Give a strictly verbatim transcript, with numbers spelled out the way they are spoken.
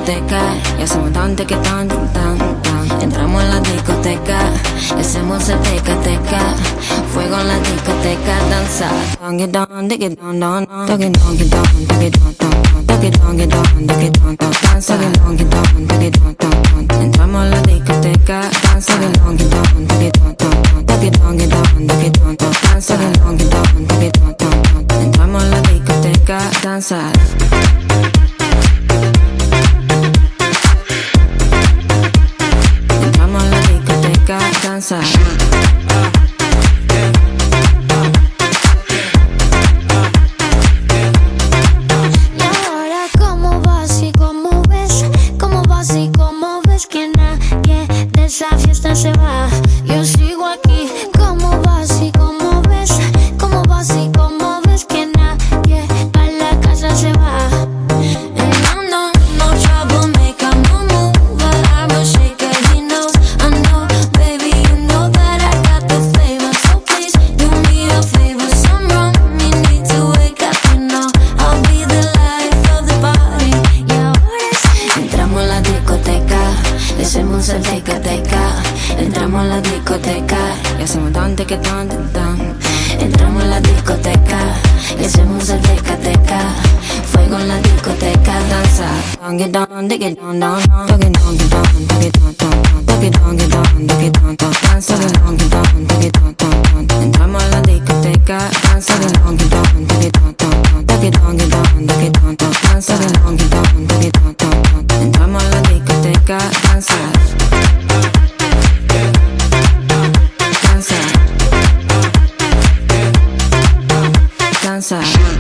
discoteca y hacemos tan, que tan, tan, tan. Entramos en la discoteca y hacemos el teca, teca. Fuego en la discoteca, danza. Get down, get down, down, down. Get down, get down, get down, down. Get down, get down, get down, down. Danza, get down, get down, get down, down. Entramos en la discoteca, danza. Get down, get down, get down, down. Get down, get down, get down, down. Danza, get down, get down, get down, down. Entramos en la discoteca, danza. Entramos en la discoteca, danza. Esa fiesta se va, yo sigo aquí. ¿Cómo vas y cómo ves? ¿Cómo vas y cómo ves que nadie a la casa se va? And I know no trouble, make a no move, but I will shake it, he knows. I know, baby, you know that I got the flavor, so please do me a favor. Some rum, you need to wake up, you know. I'll be the life of the party. Y ahora sí. Entramos en la discoteca, hacemos el teca, teca. Entramos en la discoteca y hacemos tan, que tan, tan. Entramos en la discoteca y hacemos el teca, teca. Fuego en la discoteca, danza. Get down, get down, down, down. Get down, get down, get down, down. Get down, get down, get down, down. Danza, get down, get down, get down, down. Entramos en la discoteca, danza. Get down, get down, get down, down. Get down, get down, get down, down. Danza, get down, get down, get down, down. Entramos en la discoteca, danza. Danza.